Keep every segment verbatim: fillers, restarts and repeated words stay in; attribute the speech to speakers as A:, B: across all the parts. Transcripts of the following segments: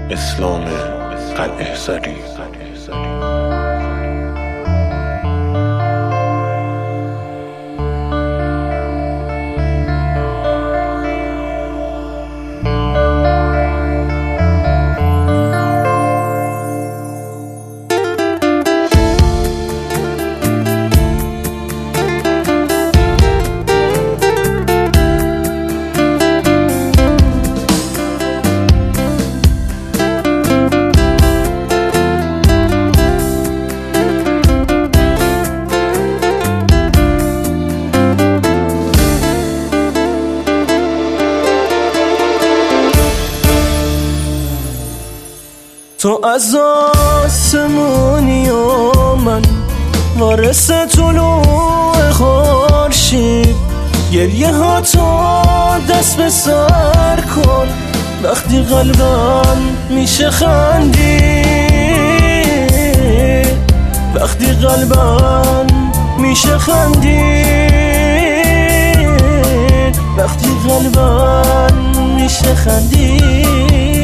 A: اسلام قلعه زری.
B: تو از آسمونی و من وارث طلوع خورشید، گریه ها تو دست به سر کن وقتی قلبم میشه خندید، وقتی قلبم میشه خندید، وقتی قلبم میشه خندید.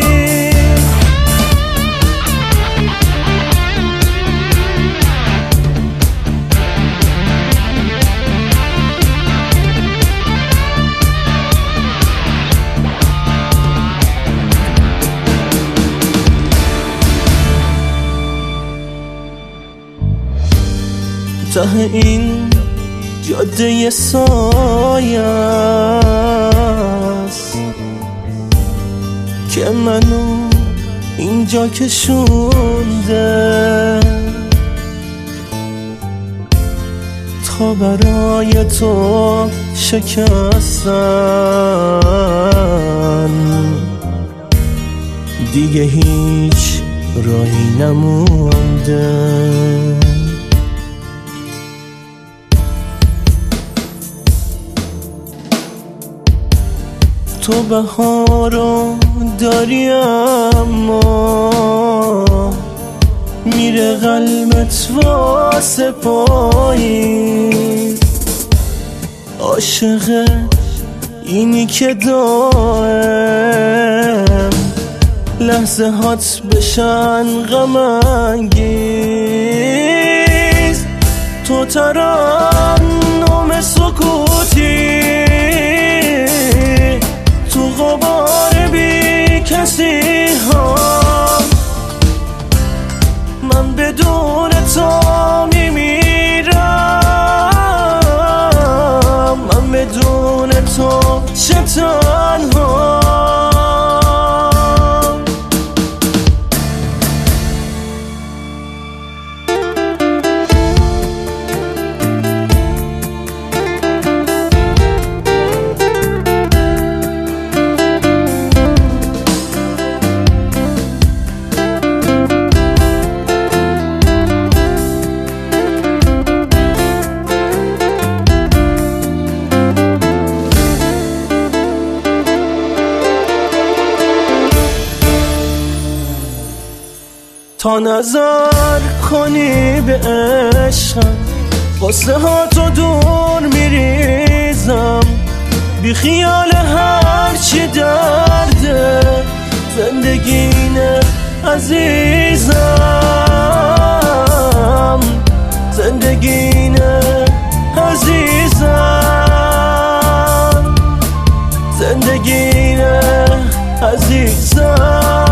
B: ته این جاده سایه است که منو اینجا کشونده، تا برای تو شکستن دیگه هیچ راهی نمونده. تو بهارو داری اما میره قلبت واسه پایی، عاشق اینی که دائم لحظه هات بشن غم انگیز. تو ترنم سکوتی تو غبار بی کسی ها، من بدون تو میمیرم، من بدون تو چه تنها. تا نظر کنی به عشقم قصه ها تو دور میریزم، بی خیال هر چی درده زندگینه عزیزم، زندگینه عزیزم، زندگینه عزیزم.